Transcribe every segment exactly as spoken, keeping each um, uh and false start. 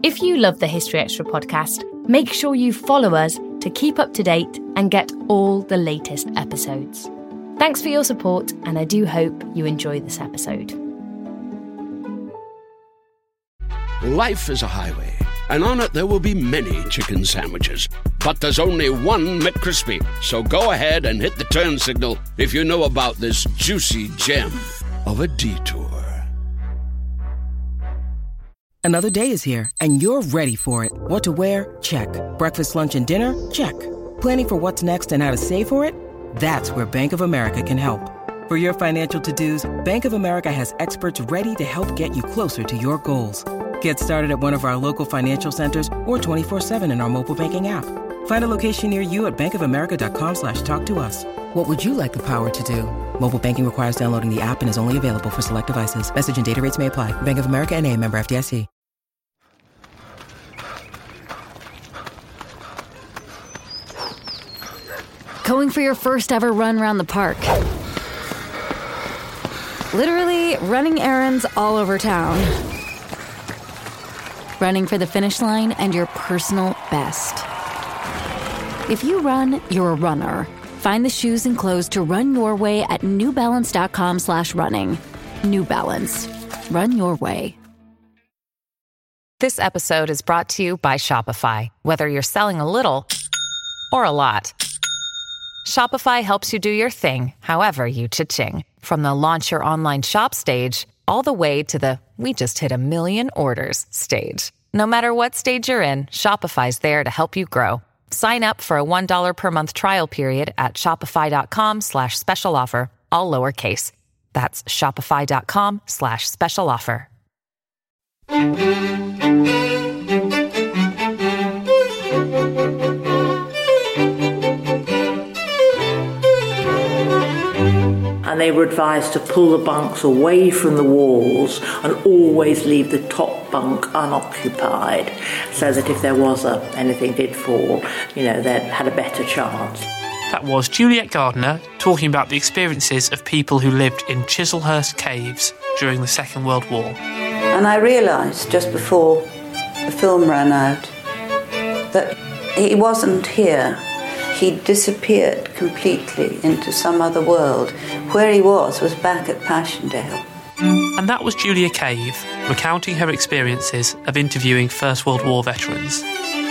If you love the History Extra podcast, make sure you follow us to keep up to date and get all the latest episodes. Thanks for your support, and I do hope you enjoy this episode. Life is a highway, and on it there will be many chicken sandwiches. But there's only one McCrispy. So go ahead and hit the turn signal if you know about this juicy gem of a detour. Another day is here, and you're ready for it. What to wear? Check. Breakfast, lunch, and dinner? Check. Planning for what's next and how to save for it? That's where Bank of America can help. For your financial to-dos, Bank of America has experts ready to help get you closer to your goals. Get started at one of our local financial centers or twenty-four seven in our mobile banking app. Find a location near you at bankofamerica.com slash talk to us. What would you like the power to do? Mobile banking requires downloading the app and is only available for select devices. Message and data rates may apply. Bank of America N A, member F D I C. Going for your first ever run around the park. Literally running errands all over town. Running for the finish line and your personal best. If you run, you're a runner. Find the shoes and clothes to run your way at newbalance.com slash running. New Balance. Run your way. This episode is brought to you by Shopify. Whether you're selling a little or a lot, Shopify helps you do your thing, however you cha-ching. From the launch your online shop stage, all the way to the we just hit a million orders stage. No matter what stage you're in, Shopify's there to help you grow. Sign up for a one dollar per month trial period at shopify.com slash special offer, all lowercase. That's shopify.com slash special offer. And they were advised to pull the bunks away from the walls and always leave the top bunk unoccupied, so that if there was a anything did fall, you know, they had a better chance. That was Juliet Gardner talking about the experiences of people who lived in Chislehurst Caves during the Second World War. And I realised just before the film ran out that he wasn't here. He disappeared completely into some other world. Where he was was back at Passchendaele. And that was Julia Cave, recounting her experiences of interviewing First World War veterans.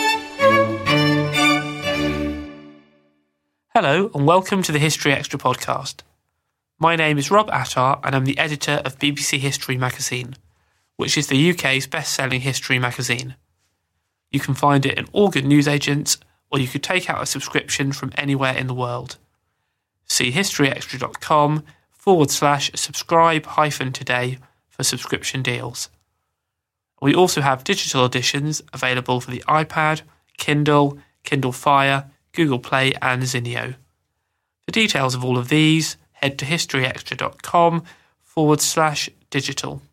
Hello and welcome to the History Extra podcast. My name is Rob Attar and I'm the editor of B B C History magazine, which is the U K's best-selling history magazine. You can find it in all good newsagents, or you could take out a subscription from anywhere in the world. See historyextra.com forward slash subscribe hyphen today for subscription deals. We also have digital editions available for the iPad, Kindle, Kindle Fire, Google Play and Zinio. For details of all of these, head to historyextra.com forward slash digital.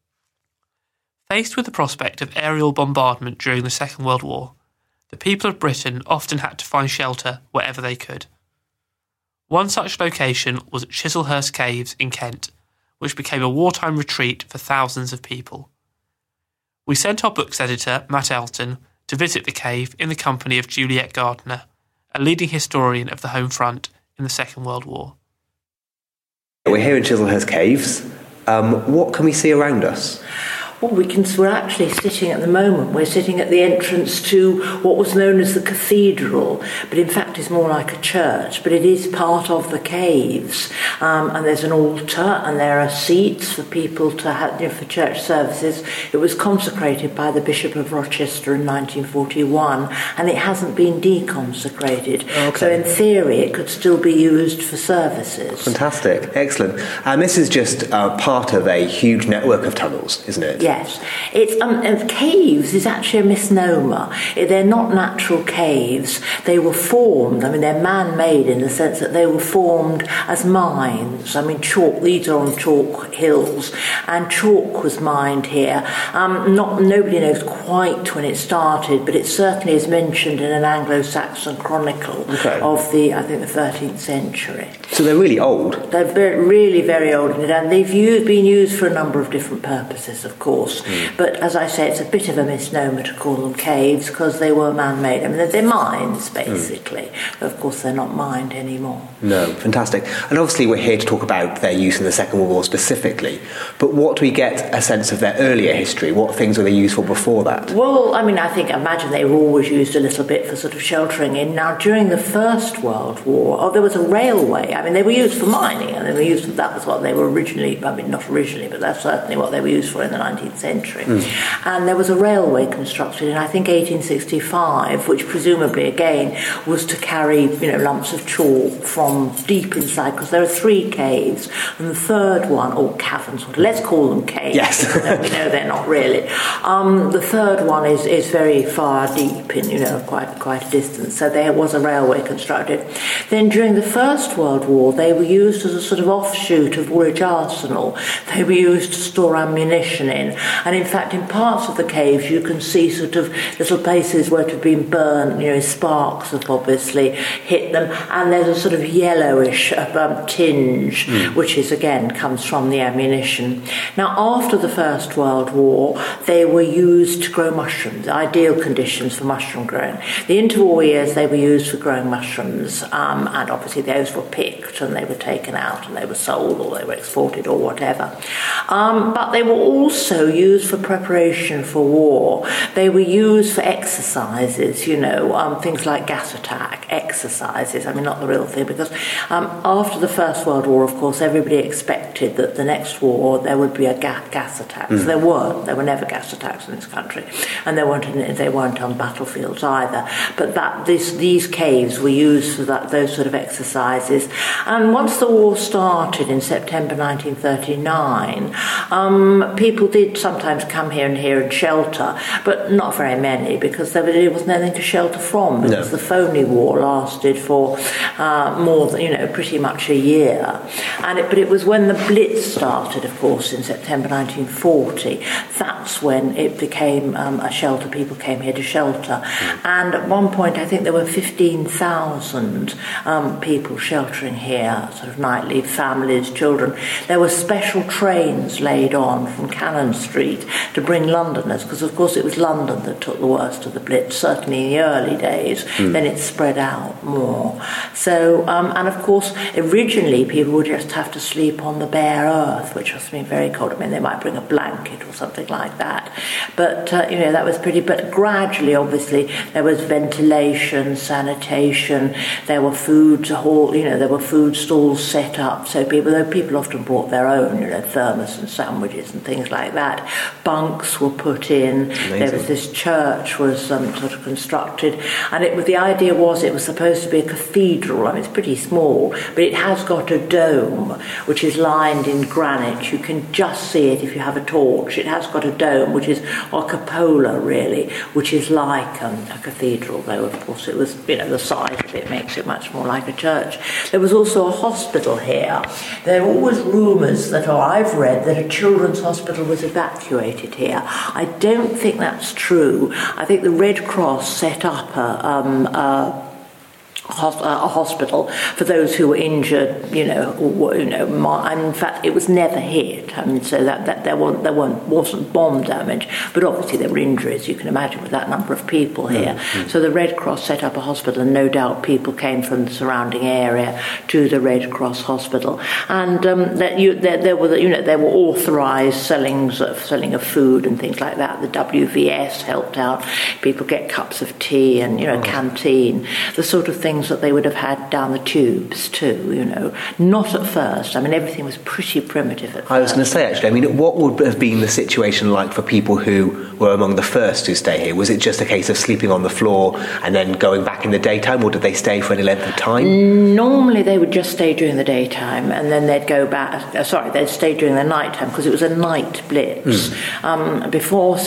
Faced with the prospect of aerial bombardment during the Second World War, the people of Britain often had to find shelter wherever they could. One such location was at Chislehurst Caves in Kent, which became a wartime retreat for thousands of people. We sent our books editor, Matt Elton, to visit the cave in the company of Juliet Gardner, a leading historian of the home front in the Second World War. We're here in Chislehurst Caves. Um, what can we see around us? Well, we can, we're actually sitting at the moment, we're sitting at the entrance to what was known as the cathedral, but in fact is more like a church, but it is part of the caves. Um, and there's an altar and there are seats for people to have, you know, for church services. It was consecrated by the Bishop of Rochester in nineteen forty-one, and it hasn't been deconsecrated. Okay. So in theory, it could still be used for services. Fantastic, excellent. And this is just uh, part of a huge network of tunnels, isn't it? Yeah. Yes, it's um, and caves is actually a misnomer. They're not natural caves. They were formed. I mean, they're man-made in the sense that they were formed as mines. I mean, chalk. These are on chalk hills, and chalk was mined here. Um, not nobody knows quite when it started, but it certainly is mentioned in an Anglo-Saxon chronicle okay. of the I think the thirteenth century. So they're really old. They're very, really very old, and they've used, been used for a number of different purposes, of course. course. Mm. But as I say, it's a bit of a misnomer to call them caves because they were man-made. I mean, they're, they're mines, basically. Mm. But of course, they're not mined anymore. No, fantastic. And obviously, we're here to talk about their use in the Second World War specifically. But what do we get a sense of their earlier history? What things were they used for before that? Well, I mean, I think, imagine they were always used a little bit for sort of sheltering in. Now, during the First World War, oh, there was a railway. I mean, they were used for mining, and they were used for, that was what they were originally, I mean, not originally, but that's certainly what they were used for in the nineteenth century. Mm. And there was a railway constructed in, I think, eighteen sixty-five, which presumably, again, was to carry, you know, lumps of chalk from deep inside, because there are three caves, and the third one, or caverns, let's call them caves. Yes. We know they're not really. Um, the third one is, is very far deep, in, you know, quite quite a distance. So there was a railway constructed. Then during the First World War, they were used as a sort of offshoot of Woolwich Arsenal. They were used to store ammunition in. And in fact, in parts of the caves, you can see sort of little places where it had been burned, you know, sparks have obviously hit them. And there's a sort of yellowish um, tinge, mm. which is, again, comes from the ammunition. Now, after the First World War, they were used to grow mushrooms, ideal conditions for mushroom growing. The interwar years, they were used for growing mushrooms, um, and obviously those were picked and they were taken out and they were sold or they were exported or whatever. Um, but they were also used for preparation for war. They were used for exercises, you know, um, things like gas attack exercises. I mean, not the real thing, because um, after the First World War, of course, everybody expected that the next war there would be a ga- gas attack. Mm. So there weren't. There were never gas attacks in this country, and they weren't. In, they weren't on battlefields either. But that this, these caves were used for that those sort of exercises. And once the war started in September nineteen thirty-nine, um, people did sometimes come here and here and shelter, but not very many, because there wasn't anything to shelter from, because no. the phony war lasted for uh, more than, you know, pretty much a year. And it, but it was when the Blitz started, of course, in September nineteen forty, that's when it became um, a shelter. People came here to shelter. Mm. And at one point, I think there were fifteen thousand um, people sheltering here, sort of nightly, families, children. There were special trains laid on from Cannon Street to bring Londoners, because, of course, it was London that took the worst of the Blitz, certainly in the early days. Mm. Then it spread out more. So, um, and, of course, originally people would just have to sleep on the bare earth, which must have been very cold. I mean, they might bring a blanket or something like that. But, uh, you know, that was pretty... But gradually, obviously, there was ventilation, sanitation, there were food hall, you know, there were food stalls set up, so people, though people often brought their own, you know, thermos and sandwiches and things like that. Bunks were put in. Amazing. There was this church was um, sort of constructed, and it was, the idea was it was supposed to be a cathedral. I mean, it's pretty small, but it has got a dome which is lined in granite. You can just see it if you have a torch. It has got a dome which is a cupola, really, which is like um, a cathedral, though of course it was, you know, the size of it makes it much more like a church. There was also a hospital here. There are always rumours that, or I've read, that a children's hospital was evacuated here. I don't think that's true. I think the Red Cross set up a, um, a a hospital for those who were injured, you know, or, you know, and in fact it was never hit. I mean, so that, that there wasn't there weren't, wasn't bomb damage, but obviously there were injuries. You can imagine with that number of people here. Mm-hmm. So the Red Cross set up a hospital, and no doubt people came from the surrounding area to the Red Cross hospital, and um, that you there, there were you know there were authorised sellings of selling of food and things like that. The W V S helped out. People get cups of tea and, you know, oh. canteen, the sort of things that they would have had down the tubes too, you know. Not at first. I mean, everything was pretty primitive at first. I was going to say, actually, I mean, what would have been the situation like for people who were among the first to stay here? Was it just a case of sleeping on the floor and then going back in the daytime, or did they stay for any length of time? Normally they would just stay during the daytime, and then they'd go back, uh, sorry, they'd stay during the nighttime, because it was a night blitz. Mm. Um, before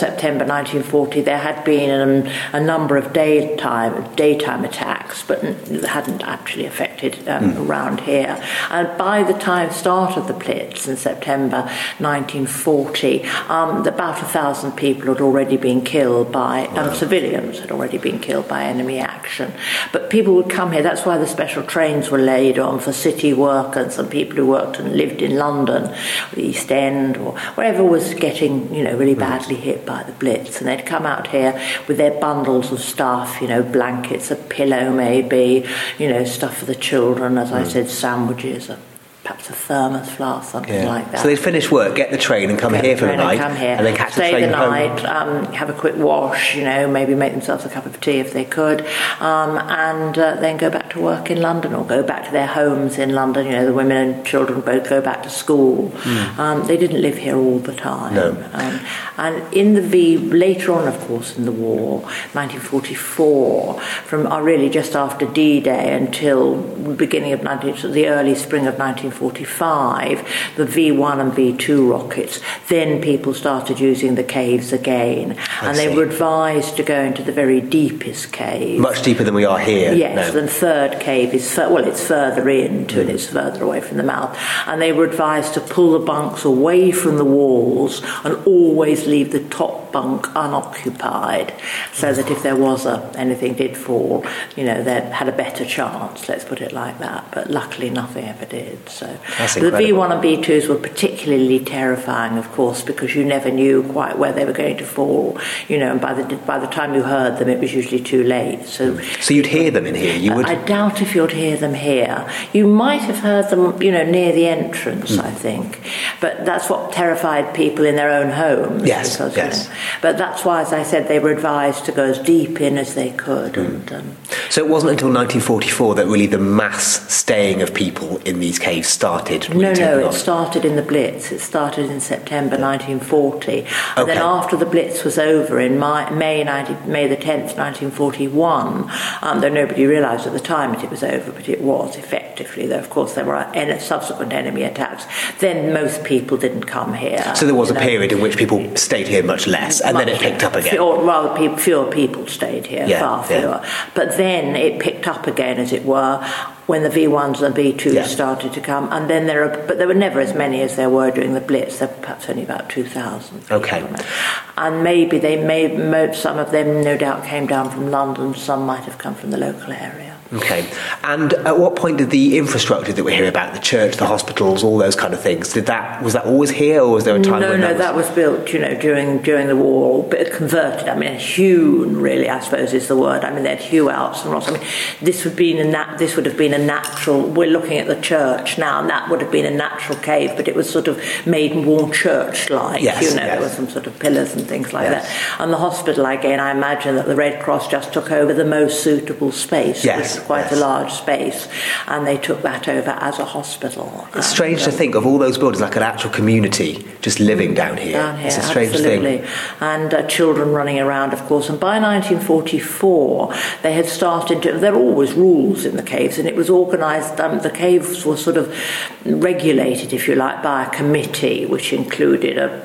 September nineteen forty, there had been um, a number of daytime daytime attacks, but it hadn't actually affected um, mm. around here. And by the time start of the Blitz in September nineteen forty, um, about a thousand people had already been killed by um, wow. civilians had already been killed by enemy action. But people would come here. That's why the special trains were laid on for city workers and people who worked and lived in London, the East End, or wherever was getting, you know, really badly hit by the Blitz. And they'd come out here with their bundles of stuff, you know, blankets, a pillow maybe, you know, stuff for the children, as mm. I said, sandwiches, a perhaps a thermos flask, something yeah. like that. So they'd finish work, get the train and come get here for the night, and, come here, and then catch stay the train the home. night, um, have a quick wash, you know, maybe make themselves a cup of tea if they could, um, and uh, then go back to work in London or go back to their homes in London. You know, the women and children both go back to school. Mm. Um, they didn't live here all the time. No. Um, and in the V, later on, of course, in the war, nineteen forty-four, from uh, really just after D-Day until the beginning of nineteen, so the early spring of nineteen forty-five, the V one and V two rockets, then people started using the caves again. I and see. They were advised to go into the very deepest cave. Much deeper than we are here. Yes, no. the third cave is, well, it's further into mm. and it's further away from the mouth. And they were advised to pull the bunks away from the walls and always leave the top bunk unoccupied, so that if there was a, anything did fall, you know, they had a better chance, let's put it like that. But luckily nothing ever did. So That's the incredible. V one and V twos were particularly terrifying, of course, because you never knew quite where they were going to fall, you know, and by the by the time you heard them, it was usually too late. So, so you'd hear them in here. You would. I doubt if you'd hear them here. You might have heard them, you know, near the entrance, mm. I think, but that's what terrified people in their own homes. Yes, because, yes. You know, but that's why, as I said, they were advised to go as deep in as they could. Mm. And, um, so it wasn't until nineteen forty-four that really the mass staying of people in these caves started. Really no, no, it on. started in the Blitz. It started in September nineteen forty. And okay. then after the Blitz was over in May, May, May the tenth, nineteen forty-one, um, though nobody realised at the time that it was over, but it was effectively, though of course there were en- subsequent enemy attacks, then most people didn't come here. So there was a know. period in which people stayed here much less, and much then it picked up again. Or rather, people, fewer people stayed here, yeah, far fewer. Yeah. But then it picked up again, as it were, when the V ones and V twos yeah. started to come, and then there are, but there were never as many as there were during the Blitz. There were perhaps only about two thousand. Okay. And maybe they may, some of them, no doubt, came down from London. Some might have come from the local area. Okay. And at what point did the infrastructure that we hear about, the church, the hospitals, all those kind of things, did that was that always here, or was there a time no, when no, that was... that was built, you know, during during the war, but converted. I mean, hewn, really, I suppose is the word. I mean, they had hew outs and lots. I mean, this would be a nat- this would have been a natural. We're looking at the church now, and that would have been a natural cave, but it was sort of made more church-like. Yes, you know, yes. there were some sort of pillars and things like yes. that. And the hospital, again, I imagine that the Red Cross just took over the most suitable space. Yes, which was quite yes. a large space, and they took that over as a hospital. It's strange and, to think of all those buildings like an actual community just living down here. Down here, it's a strange absolutely. thing. And uh, children running around, of course. And by nineteen forty-four, they had started to... There are always rules in the caves, and it was organised... Um, the caves were sort of regulated, if you like, by a committee, which included a,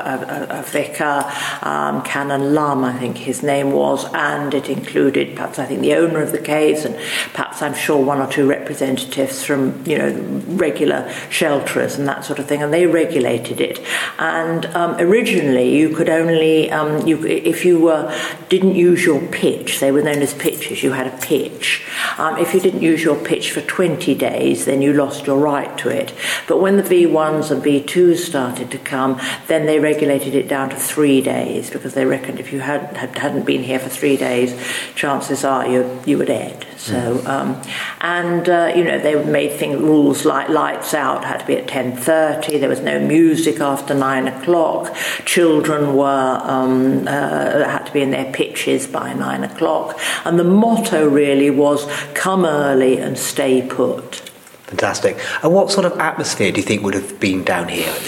a, a, a vicar, um, Canon Lum, I think his name was, and it included, perhaps, I think, the owner of the caves, and perhaps, I'm sure, one or two representatives from, you know, regular shelterers and that sort of thing, and they regulated it. And um, originally, you could only, um, you, if you uh, didn't use your pitch, they were known as pitches, you had a pitch. Um, if you didn't use your pitch for twenty days, then you lost your right to it. But when the V ones and V twos started to come, then they regulated it down to three days, because they reckoned if you had, had, hadn't been here for three days, chances are you, you were dead. So, um, and, uh, you know, they made things, rules like lights out had to be at ten thirty, there was no music after nine o'clock, children were, um, uh, had to be in their pitches by nine o'clock, and the motto really was, come early and stay put. Fantastic. And what sort of atmosphere do you think would have been down here at this point?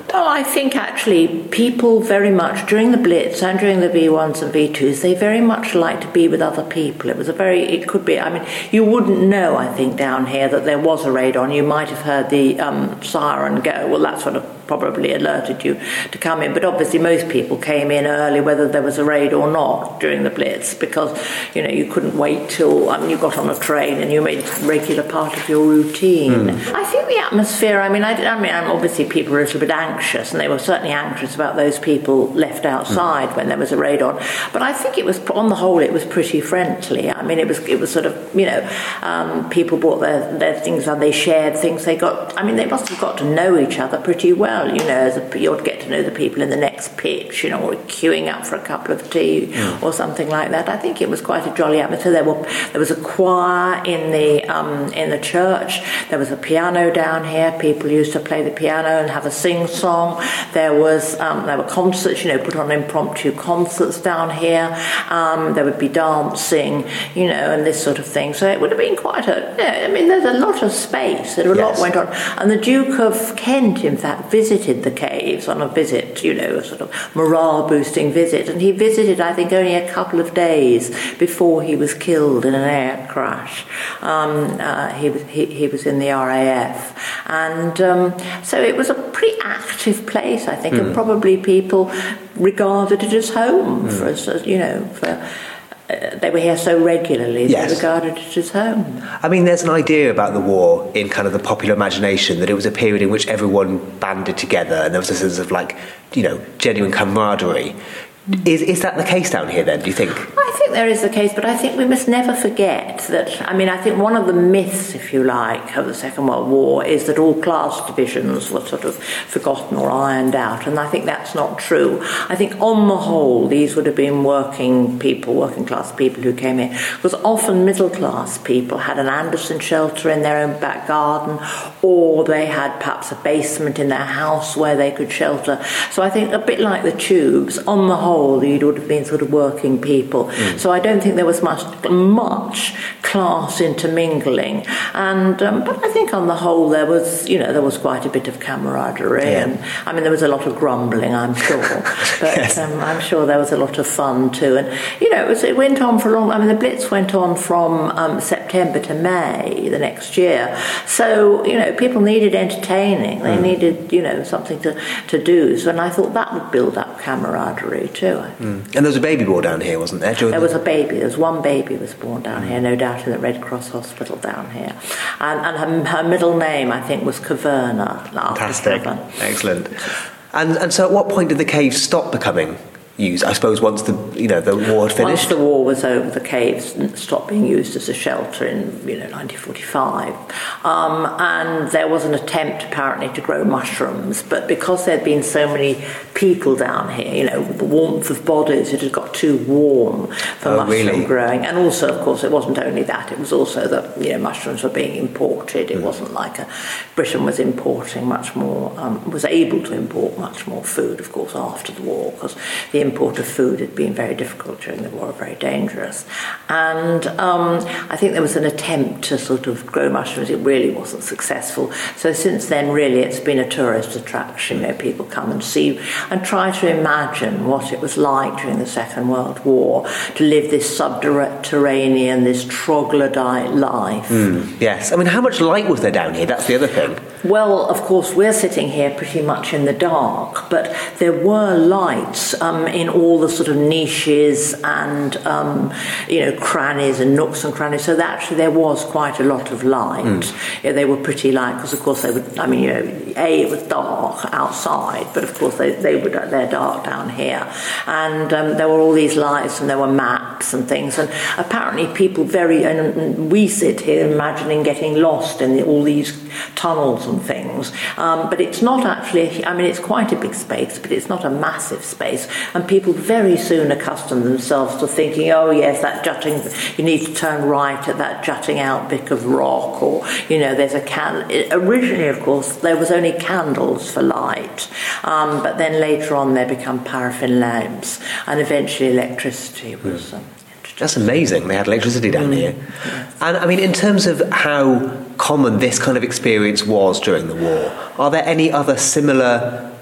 Well, I think actually people very much, during the Blitz and during the V ones and V twos, they very much like to be with other people. It was a very, it could be, I mean, you wouldn't know, I think, down here that there was a raid on. You might have heard the um, siren go. Well, that sort of probably alerted you to come in. But obviously most people came in early, whether there was a raid or not, during the Blitz, because, you know, you couldn't wait till I mean, you got on a train and you made it a regular part of your routine. Mm. I think the atmosphere, I mean, I, I mean, obviously people were a little bit anxious, and they were certainly anxious about those people left outside mm. when there was a raid on. But I think it was, on the whole, it was pretty friendly. I mean, it was it was sort of, you know, um, people brought their, their things and they shared things. They got, I mean, they must have got to know each other pretty well. You know, as a, you'd get to know the people in the next pitch, you know, or queuing up for a cup of tea mm. or something like that. I think it was quite a jolly atmosphere. There were there was a choir in the um, in the church. There was a piano down here. People used to play the piano and have a sing-song. There was um, there were concerts, you know, put on impromptu concerts down here. Um, there would be dancing, you know, and this sort of thing. So it would have been quite a. Yeah, I mean, there's a lot of space. There a yes. lot went on, and the Duke of Kent, in fact, visited the caves on a visit, you know, a sort of morale-boosting visit, and he visited, I think, only a couple of days before he was killed in an air crash. Um, uh, he was he, he was in the R A F, and um, so it was a pretty active place, I think, mm. and probably people regarded it as home mm. for us, you know, for. Uh, they were here so regularly, yes. they regarded it as home. I mean, there's an idea about the war in kind of the popular imagination that it was a period in which everyone banded together and there was a sense of, like, you know, genuine camaraderie. Is is that the case down here then, do you think? I think there is the case, but I think we must never forget that, I mean, I think one of the myths, if you like, of the Second World War is that all class divisions were sort of forgotten or ironed out, and I think that's not true. I think on the whole, these would have been working people, working class people who came in, because often middle class people had an Anderson shelter in their own back garden, or they had perhaps a basement in their house where they could shelter. So I think a bit like the Tubes, on the whole, you would have been sort of working people. Mm. So I don't think there was much much class intermingling. And um, but I think on the whole there was, you know, there was quite a bit of camaraderie. Yeah. And I mean, there was a lot of grumbling, I'm sure, but yes. um, I'm sure there was a lot of fun too. And you know, it, was, it went on for a long. I mean, the Blitz went on from um, September to May the next year. So you know, people needed entertaining. They mm. needed, you know, something to to do. So and I thought that would build up camaraderie too. Mm. And there was a baby born down here, wasn't there? There the... was a baby. There was one baby was born down mm. here, no doubt, in the Red Cross Hospital down here. And, and her, her middle name, I think, was Caverna. Fantastic. Excellent. And and so at what point did the caves stop becoming used? I suppose once the you know the war had finished. Once the war was over, the caves stopped being used as a shelter in you know nineteen forty-five, um, and there was an attempt apparently to grow mushrooms, but because there'd been so many people down here, you know, the warmth of bodies, it had got too warm for oh, mushroom really? growing. And also, of course, it wasn't only that; it was also that you know mushrooms were being imported. It mm. wasn't like a, Britain was importing much more, um, was able to import much more food, of course, after the war, because the import of food had been very difficult during the war, very dangerous. And um, I think there was an attempt to sort of grow mushrooms. It really wasn't successful. So since then, really, it's been a tourist attraction. You know, people come and see and try to imagine what it was like during the Second World War to live this subterranean, this troglodyte life. Mm, yes. I mean, how much light was there down here? That's the other thing. Well, of course, we're sitting here pretty much in the dark, but there were lights um, in all the sort of niches and, um, you know, crannies and nooks and crannies, so that actually there was quite a lot of light. Mm. Yeah, they were pretty light, because, of course, they would, I mean, you know, A, it was dark outside, but, of course, they, they were, they're dark down here. And um, there were all these lights, and there were maps and things, and apparently people very, and we sit here imagining getting lost in the, all these tunnels and things, um, but it's not actually, I mean, it's quite a big space, but it's not a massive space, and people very soon accustom themselves to thinking, oh yes, that jutting, you need to turn right at that jutting out bit of rock, or, you know, there's a can. Originally, of course, there was only candles for light, um, but then later on there become paraffin lamps, and eventually electricity was... Um, That's amazing. They had electricity down mm. here. Yeah. And, I mean, in terms of how common this kind of experience was during the war, are there any other similar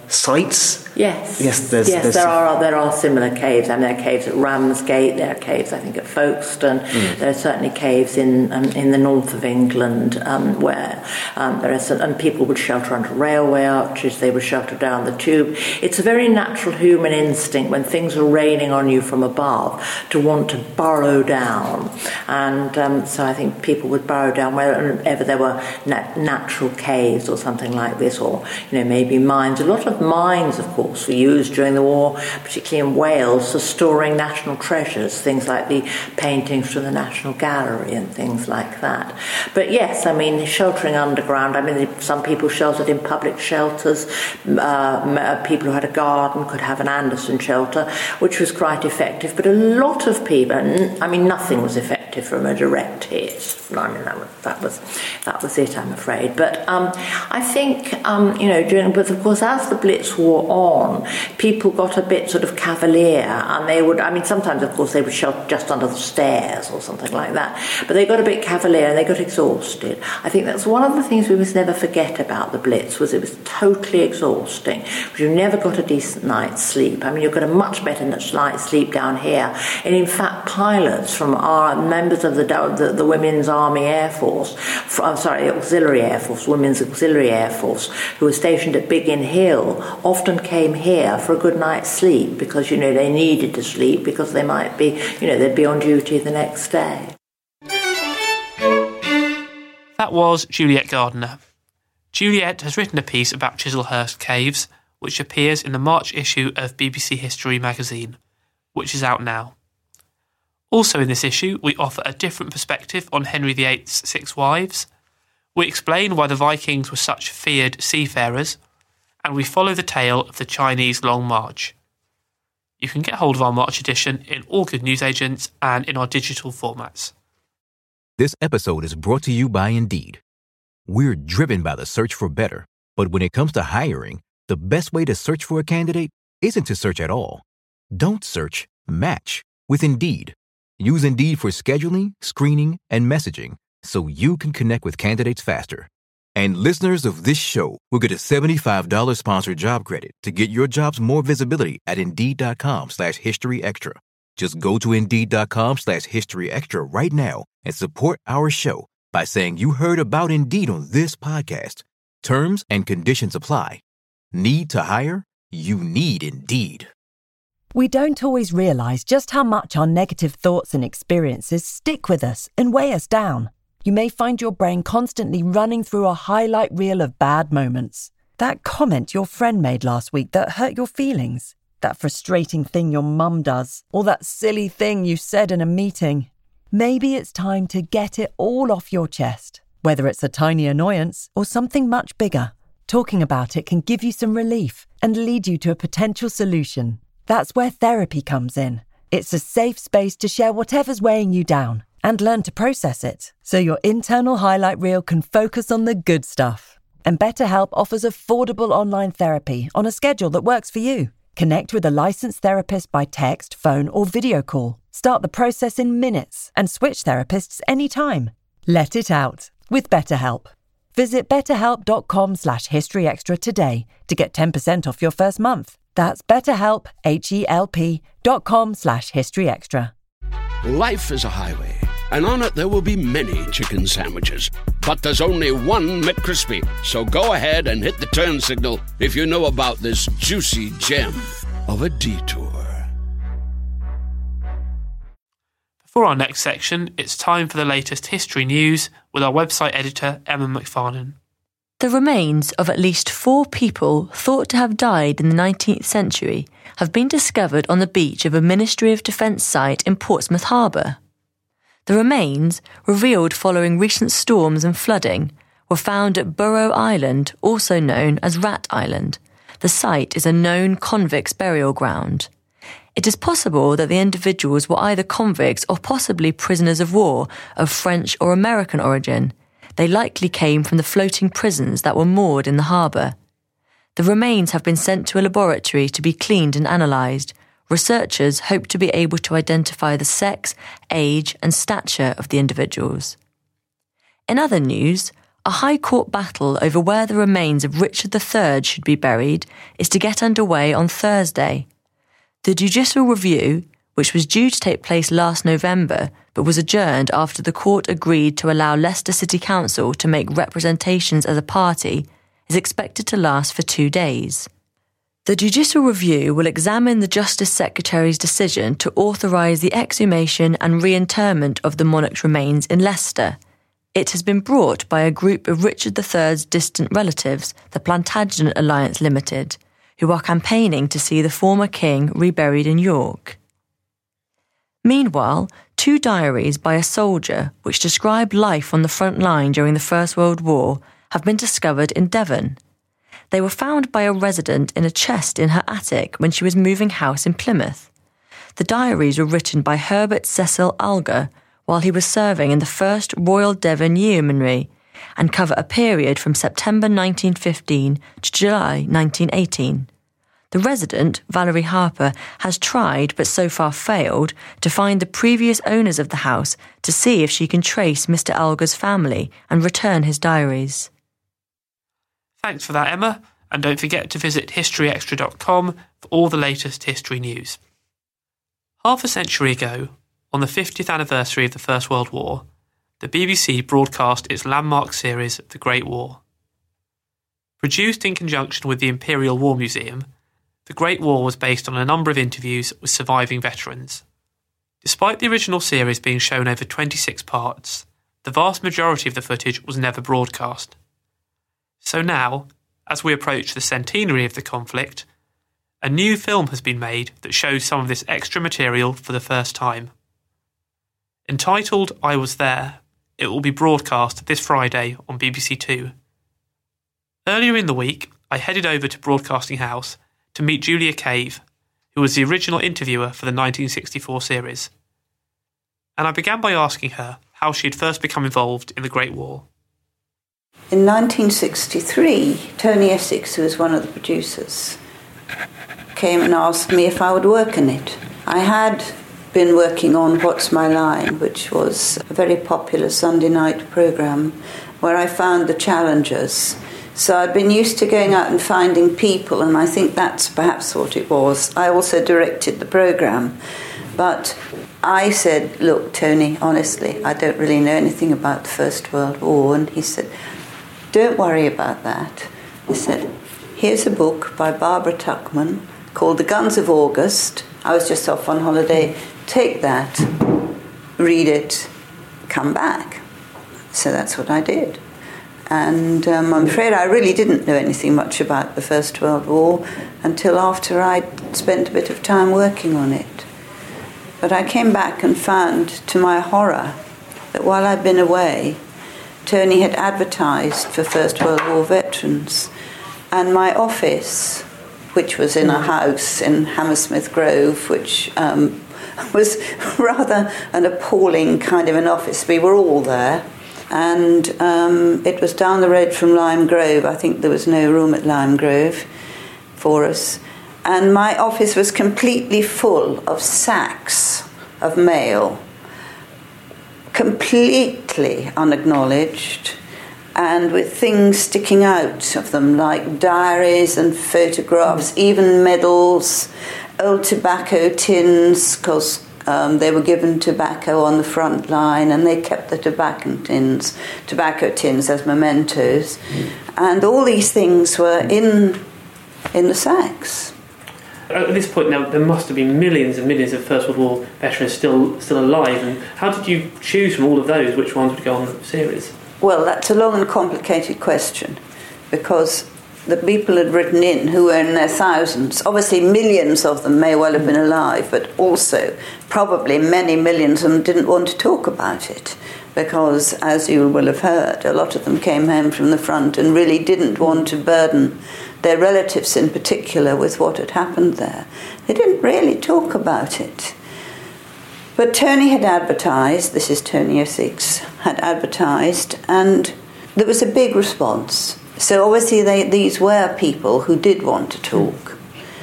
sites? Yes, yes, there's, yes. there's there are there are similar caves. I mean, there are caves at Ramsgate. There are caves, I think, at Folkestone. Mm. There are certainly caves in um, in the north of England um, where um, there are some, and people would shelter under railway arches. They would shelter down the tube. It's a very natural human instinct when things are raining on you from above to want to burrow down, and um, so I think people would burrow down wherever there were nat- natural caves or something like this, or you know maybe mines. A lot of mines, of course, were used during the war, particularly in Wales, for storing national treasures, things like the paintings from the National Gallery and things like that. But yes, I mean, sheltering underground, I mean, some people sheltered in public shelters. Uh, people who had a garden could have an Anderson shelter, which was quite effective. But a lot of people, I mean, nothing was effective from a direct hit. I mean, that was that was, that was it, I'm afraid. But um, I think, um, you know, during, but of course, as the Blitz wore on, people got a bit sort of cavalier, and they would, I mean, sometimes, of course, they would shelter just under the stairs or something like that, but they got a bit cavalier and they got exhausted. I think that's one of the things we must never forget about the Blitz, was it was totally exhausting. You never got a decent night's sleep. I mean, you got a much better night's sleep down here. And in fact, pilots from our members of the, the, the Women's Army Air Force, I'm sorry, Auxiliary Air Force, Women's Auxiliary Air Force, who were stationed at Biggin Hill, often came here for a good night's sleep because, you know, they needed to sleep because they might be, you know, they'd be on duty the next day. That was Juliet Gardner. Juliet has written a piece about Chislehurst Caves, which appears in the March issue of B B C History magazine, which is out now. Also in this issue, we offer a different perspective on Henry the eighth's six wives. We explain why the Vikings were such feared seafarers, and we follow the tale of the Chinese Long March. You can get hold of our March edition in all good newsagents and in our digital formats. This episode is brought to you by Indeed. We're driven by the search for better, but when it comes to hiring, the best way to search for a candidate isn't to search at all. Don't search, match with Indeed. Use Indeed for scheduling, screening, and messaging so you can connect with candidates faster. And listeners of this show will get a seventy-five dollars sponsored job credit to get your jobs more visibility at Indeed.com slash History Extra. Just go to Indeed.com slash History Extra right now and support our show by saying you heard about Indeed on this podcast. Terms and conditions apply. Need to hire? You need Indeed. We don't always realize just how much our negative thoughts and experiences stick with us and weigh us down. You may find your brain constantly running through a highlight reel of bad moments. That comment your friend made last week that hurt your feelings. That frustrating thing your mum does. Or that silly thing you said in a meeting. Maybe it's time to get it all off your chest. Whether it's a tiny annoyance or something much bigger, talking about it can give you some relief and lead you to a potential solution. That's where therapy comes in. It's a safe space to share whatever's weighing you down and learn to process it, so your internal highlight reel can focus on the good stuff. And BetterHelp offers affordable online therapy on a schedule that works for you. Connect with a licensed therapist by text, phone, or video call. Start the process in minutes and switch therapists anytime. Let it out with BetterHelp. Visit betterhelp.com slash historyextra today to get ten percent off your first month. That's betterhelp, H-E-L-P dot com slash historyextra. Life is a highway, and on it there will be many chicken sandwiches. But there's only one McCrispy. So go ahead and hit the turn signal if you know about this juicy gem of a detour. For our next section, it's time for the latest history news with our website editor, Emma McFarlane. The remains of at least four people thought to have died in the nineteenth century have been discovered on the beach of a Ministry of Defence site in Portsmouth Harbour. The remains, revealed following recent storms and flooding, were found at Burrow Island, also known as Rat Island. The site is a known convicts' burial ground. It is possible that the individuals were either convicts or possibly prisoners of war of French or American origin. They likely came from the floating prisons that were moored in the harbour. The remains have been sent to a laboratory to be cleaned and analysed. Researchers hope to be able to identify the sex, age and stature of the individuals. In other news, a High Court battle over where the remains of Richard the Third should be buried is to get underway on Thursday. The judicial review, which was due to take place last November but was adjourned after the court agreed to allow Leicester City Council to make representations as a party, is expected to last for two days. The judicial review will examine the Justice Secretary's decision to authorise the exhumation and reinterment of the monarch's remains in Leicester. It has been brought by a group of Richard the Third's distant relatives, the Plantagenet Alliance Limited, who are campaigning to see the former king reburied in York. Meanwhile, two diaries by a soldier which describe life on the front line during the First World War have been discovered in Devon. They were found by a resident in a chest in her attic when she was moving house in Plymouth. The diaries were written by Herbert Cecil Alger while he was serving in the first Royal Devon Yeomanry and cover a period from September nineteen fifteen to July nineteen eighteen. The resident, Valerie Harper, has tried, but so far failed, to find the previous owners of the house to see if she can trace Mister Alger's family and return his diaries. Thanks for that, Emma, and don't forget to visit history extra dot com for all the latest history news. Half a century ago, on the fiftieth anniversary of the First World War, the B B C broadcast its landmark series, The Great War. Produced in conjunction with the Imperial War Museum, The Great War was based on a number of interviews with surviving veterans. Despite the original series being shown over twenty-six parts, the vast majority of the footage was never broadcast. So now, as we approach the centenary of the conflict, a new film has been made that shows some of this extra material for the first time. Entitled I Was There, it will be broadcast this Friday on B B C Two. Earlier in the week, I headed over to Broadcasting House to meet Julia Cave, who was the original interviewer for the nineteen sixty-four series. And I began by asking her how she had first become involved in the Great War. In nineteen sixty-three, Tony Essex, who was one of the producers, came and asked me if I would work in it. I had been working on What's My Line, which was a very popular Sunday night programme where I found the challengers. So I'd been used to going out and finding people, and I think that's perhaps what it was. I also directed the programme. But I said, look, Tony, honestly, I don't really know anything about the First World War. And he said, don't worry about that. He said, here's a book by Barbara Tuchman called The Guns of August. I was just off on holiday. Take that, read it, come back. So that's what I did. And um, I'm afraid I really didn't know anything much about the First World War until after I'd spent a bit of time working on it. But I came back and found, to my horror, that while I'd been away, Tony had advertised for First World War veterans. And my office, which was in a house in Hammersmith Grove, which um, was rather an appalling kind of an office. We were all there. And um, it was down the road from Lime Grove. I think there was no room at Lime Grove for us. And my office was completely full of sacks of mail, completely unacknowledged, and with things sticking out of them, like diaries and photographs, even medals, old tobacco tins, because Um, they were given tobacco on the front line, and they kept the tobacco tins, tobacco tins as mementos, and all these things were in in the sacks. At this point now, there must have been millions and millions of First World War veterans still still alive. And how did you choose from all of those which ones would go on the series? Well, that's a long and complicated question, because the people had written in who were in their thousands. Obviously, millions of them may well have been alive, but also probably many millions of them didn't want to talk about it because, as you will have heard, a lot of them came home from the front and really didn't want to burden their relatives in particular with what had happened there. They didn't really talk about it. But Tony had advertised, this is Tony Essex, had advertised, and there was a big response. So obviously they, these were people who did want to talk.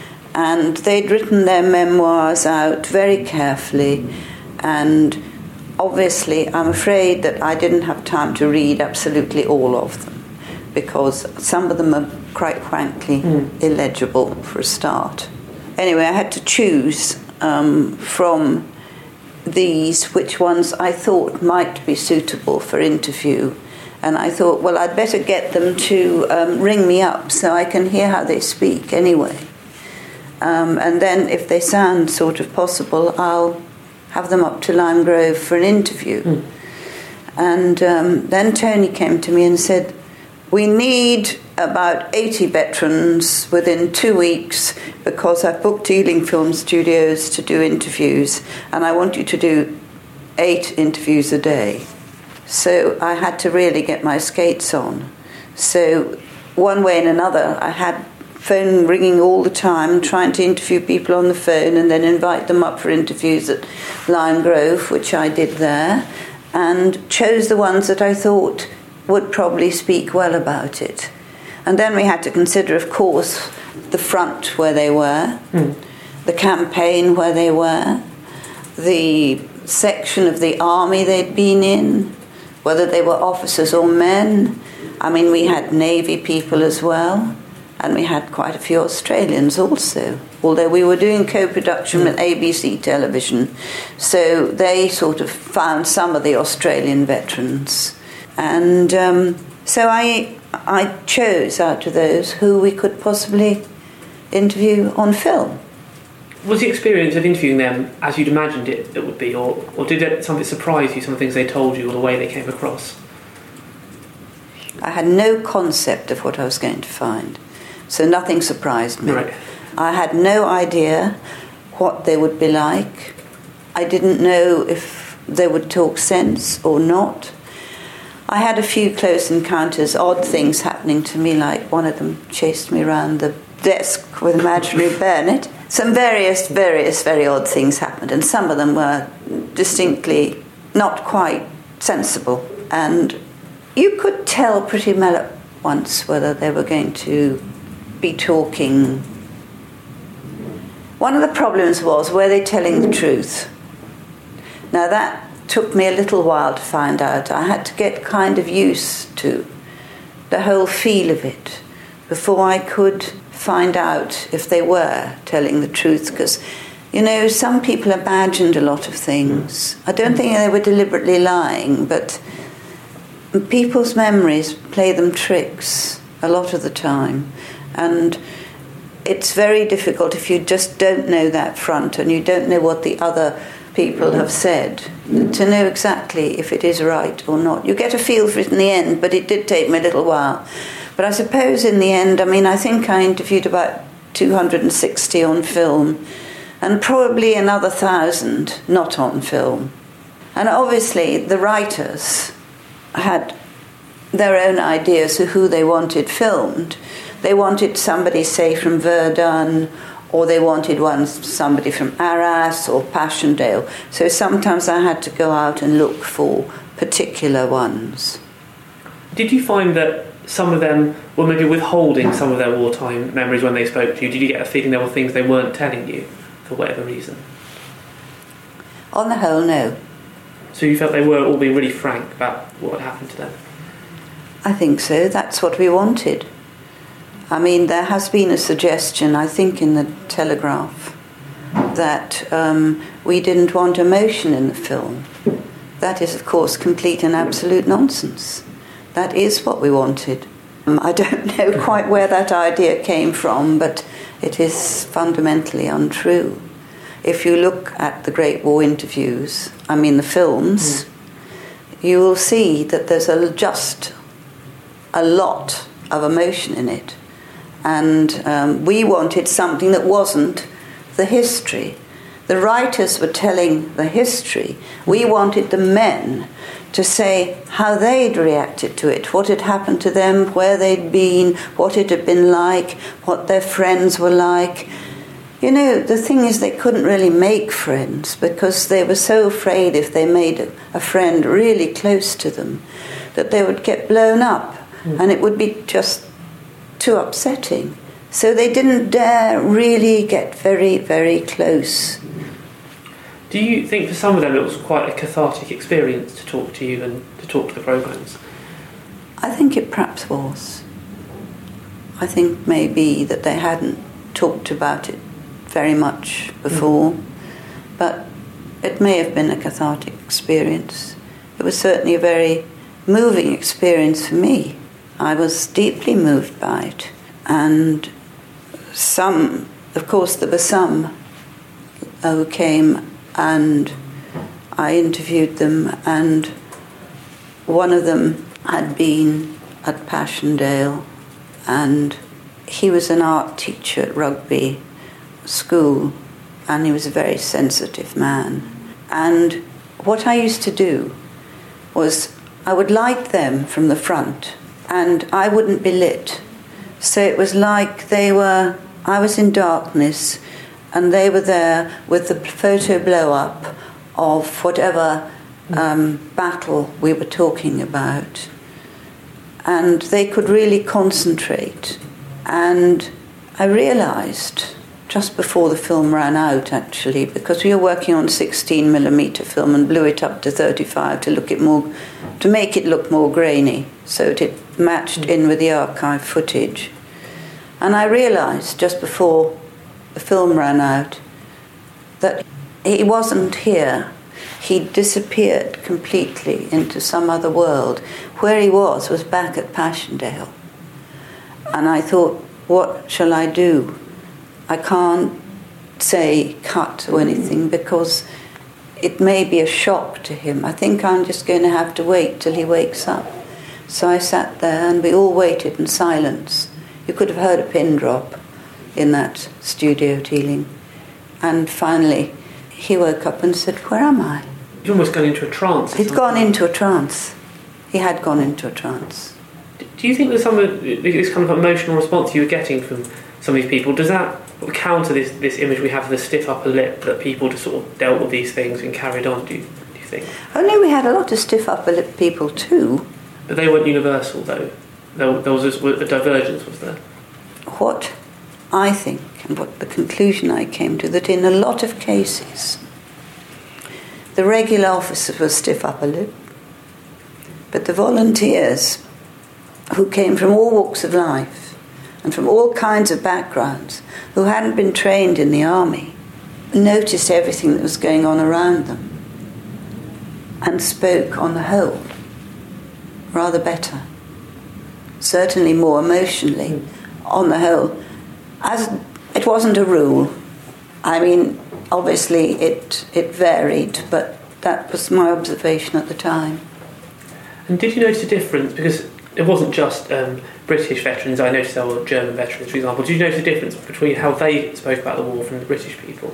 And they'd written their memoirs out very carefully, and obviously, I'm afraid that I didn't have time to read absolutely all of them, because some of them are quite frankly mm. illegible for a start. Anyway, I had to choose um, from these which ones I thought might be suitable for interview. And I thought, well, I'd better get them to um, ring me up so I can hear how they speak anyway. Um, and then if they sound sort of possible, I'll have them up to Lime Grove for an interview. Mm. And um, then Tony came to me and said, we need about eighty veterans within two weeks because I've booked Ealing Film Studios to do interviews, and I want you to do eight interviews a day. So I had to really get my skates on. So one way and another, I had phone ringing all the time, trying to interview people on the phone and then invite them up for interviews at Lime Grove, which I did there, and chose the ones that I thought would probably speak well about it. And then we had to consider, of course, the front where they were, mm. the campaign where they were, the section of the army they'd been in, whether they were officers or men. I mean, we had Navy people as well, and we had quite a few Australians also, although we were doing co-production mm. with A B C television, so they sort of found some of the Australian veterans. And um, so I I chose out of those who we could possibly interview on film. Was the experience of interviewing them as you'd imagined it, it would be, or, or did it, something surprise you, some of the things they told you or the way they came across? I had no concept of what I was going to find, so nothing surprised me. Right. I had no idea what they would be like. I didn't know if they would talk sense or not. I had a few close encounters, odd things happening to me, like one of them chased me around the desk with imaginary bayonet. Some various, various, very odd things happened, and some of them were distinctly not quite sensible. And you could tell pretty well at once whether they were going to be talking. One of the problems was, were they telling the truth? Now that took me a little while to find out. I had to get kind of used to the whole feel of it before I could find out if they were telling the truth, because, you know, some people imagined a lot of things. I don't think they were deliberately lying, but people's memories play them tricks a lot of the time, and it's very difficult if you just don't know that front and you don't know what the other people have said to know exactly if it is right or not. You get a feel for it in the end, but it did take me a little while. But I suppose in the end, I mean, I think I interviewed about two hundred sixty on film and probably another thousand not on film. And obviously the writers had their own ideas of who they wanted filmed. They wanted somebody, say, from Verdun, or they wanted one somebody from Arras or Passchendaele. So sometimes I had to go out and look for particular ones. Did you find that some of them were maybe withholding some of their wartime memories when they spoke to you? Did you get a feeling there were things they weren't telling you for whatever reason? On the whole, no. So you felt they were all being really frank about what had happened to them? I think so. That's what we wanted. I mean, there has been a suggestion, I think, in the Telegraph, that um, we didn't want emotion in the film. That is, of course, complete and absolute nonsense. That is what we wanted. Um, I don't know quite where that idea came from, but it is fundamentally untrue. If you look at the Great War interviews, I mean the films, mm. you will see that there's a, just a lot of emotion in it. And um, we wanted something that wasn't the history. The writers were telling the history. We wanted the men to say how they'd reacted to it, what had happened to them, where they'd been, what it had been like, what their friends were like. You know, the thing is, they couldn't really make friends because they were so afraid if they made a, a friend really close to them that they would get blown up mm. and it would be just too upsetting. So they didn't dare really get very, very close. Do you think for some of them it was quite a cathartic experience to talk to you and to talk to the programmes? I think it perhaps was. I think maybe that they hadn't talked about it very much before, mm. but it may have been a cathartic experience. It was certainly a very moving experience for me. I was deeply moved by it. And some, of course, there were some who came and I interviewed them, and one of them had been at Passchendaele, and he was an art teacher at Rugby School, and he was a very sensitive man. And what I used to do was I would light them from the front, and I wouldn't be lit. So it was like they were, I was in darkness, and they were there with the photo blow-up of whatever um, battle we were talking about. And they could really concentrate. And I realised, just before the film ran out, actually, because we were working on sixteen millimetre film and blew it up to thirty-five to look it more, to make it look more grainy, so that it matched in with the archive footage. And I realised just before the film ran out that he wasn't here. He'd disappeared completely into some other world. Where he was was back at Passchendaele. And I thought, what shall I do? I can't say cut or anything because it may be a shock to him. I think I'm just going to have to wait till he wakes up. So I sat there and we all waited in silence. You could have heard a pin drop in that studio at Ealing. And finally, he woke up and said, "Where am I?" He'd almost gone into a trance. He'd gone into a trance. He had gone into a trance. Do you think that some of this kind of emotional response you were getting from some of these people, does that counter this, this image we have of the stiff upper lip, that people just sort of dealt with these things and carried on, do you, do you think? Only we had a lot of stiff upper lip people too. But they weren't universal, though. There, there was a, a divergence, was there? What I think, and what the conclusion I came to, that in a lot of cases, the regular officers were stiff upper lip, but the volunteers who came from all walks of life and from all kinds of backgrounds, who hadn't been trained in the army, noticed everything that was going on around them and spoke on the whole rather better, certainly more emotionally on the whole. As it wasn't a rule. I mean, obviously it it varied, but that was my observation at the time. And did you notice a difference? Because it wasn't just um, British veterans. I noticed there were German veterans, for example. Did you notice a difference between how they spoke about the war from the British people?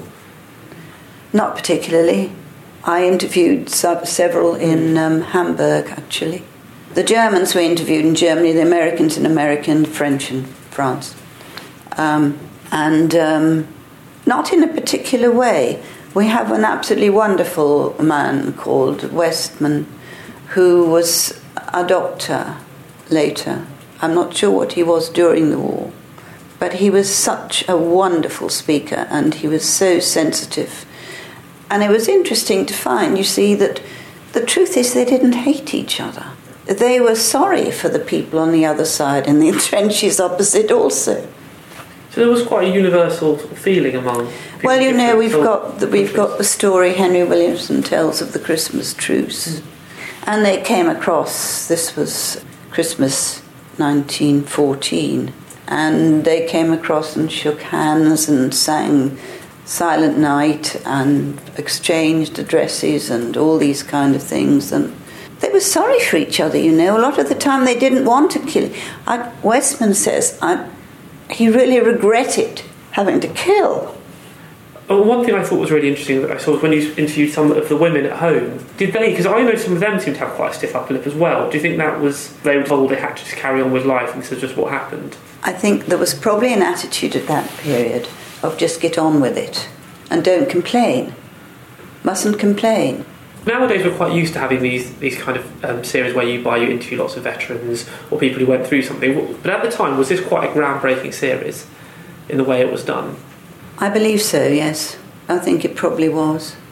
Not particularly. I interviewed sub- several in um, Hamburg, actually. The Germans were interviewed in Germany, the Americans in America, and French in France. Um, and um, not in a particular way. We have an absolutely wonderful man called Westman, who was a doctor later. I'm not sure what he was during the war, but he was such a wonderful speaker, and he was so sensitive. And it was interesting to find, you see, that the truth is they didn't hate each other. They were sorry for the people on the other side in the trenches opposite also. So there was quite a universal sort of feeling among people. Well, you know, we've got the, we've got the story Henry Williamson tells of the Christmas truce. Mm. And they came across, this was Christmas nineteen fourteen, and they came across and shook hands and sang Silent Night and exchanged addresses and all these kind of things. And they were sorry for each other, you know. A lot of the time they didn't want to kill. I, Westman says I, he really regretted having to kill. Oh, one thing I thought was really interesting that I saw was when you interviewed some of the women at home. Did they, because I know some of them seemed to have quite a stiff upper lip as well. Do you think that was, they were told they had to just carry on with life and this is just what happened? I think there was probably an attitude at that period of just get on with it and don't complain. Mustn't complain. Nowadays we're quite used to having these these kind of um, series where you buy, you interview lots of veterans or people who went through something. But at the time, was this quite a groundbreaking series in the way it was done? I believe so, yes. I think it probably was.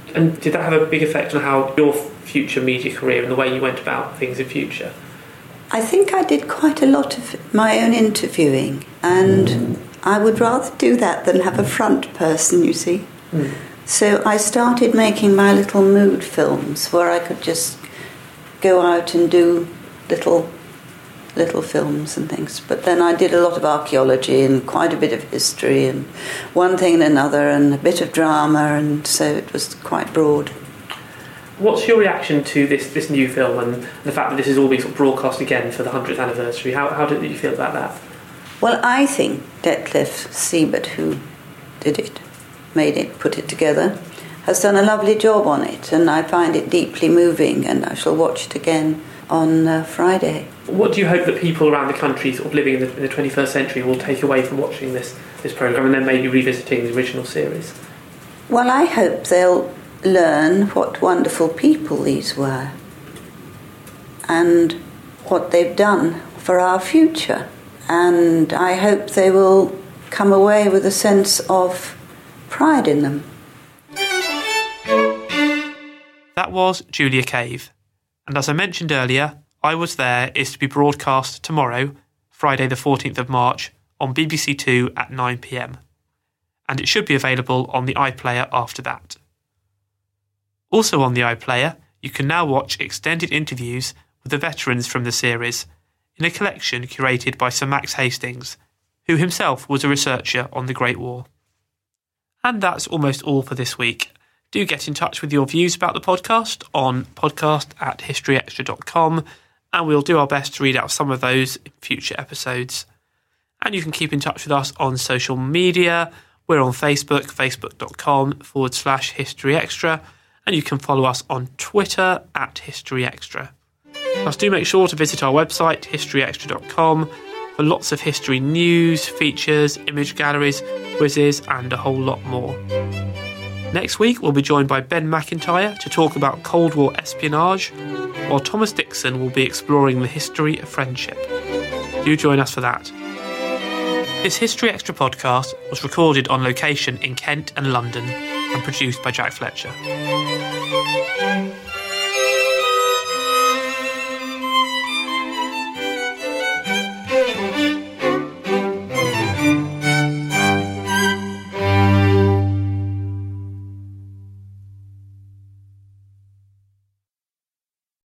And did that have a big effect on how your future media career and the way you went about things in future? I think I did quite a lot of my own interviewing, and I would rather do that than have a front person, you see. Mm. So I started making my little mood films where I could just go out and do little little films and things. But then I did a lot of archaeology and quite a bit of history and one thing and another and a bit of drama, and so it was quite broad. What's your reaction to this, this new film and the fact that this is all being sort of broadcast again for the hundredth anniversary? How, how did you feel about that? Well, I think Detlef Siebert, who did it, made it, put it together, has done a lovely job on it, and I find it deeply moving, and I shall watch it again on uh, Friday. What do you hope that people around the country sort of living in the, in the twenty-first century will take away from watching this, this programme and then maybe revisiting the original series? Well, I hope they'll learn what wonderful people these were and what they've done for our future. And I hope they will come away with a sense of pride in them. That was Julia Cave. And as I mentioned earlier, I Was There is to be broadcast tomorrow, Friday the fourteenth of March, on B B C Two at nine p.m. And it should be available on the iPlayer after that. Also on the iPlayer, you can now watch extended interviews with the veterans from the series in a collection curated by Sir Max Hastings, who himself was a researcher on the Great War. And that's almost all for this week. Do get in touch with your views about the podcast on podcast at historyextra dot com, and we'll do our best to read out some of those in future episodes. And you can keep in touch with us on social media. We're on Facebook, facebook.com forward slash historyextra, and you can follow us on Twitter at historyextra. Plus, do make sure to visit our website, history extra dot com, for lots of history news, features, image galleries, quizzes, and a whole lot more. Next week, we'll be joined by Ben McIntyre to talk about Cold War espionage, while Thomas Dixon will be exploring the history of friendship. Do join us for that. This History Extra podcast was recorded on location in Kent and London and produced by Jack Fletcher.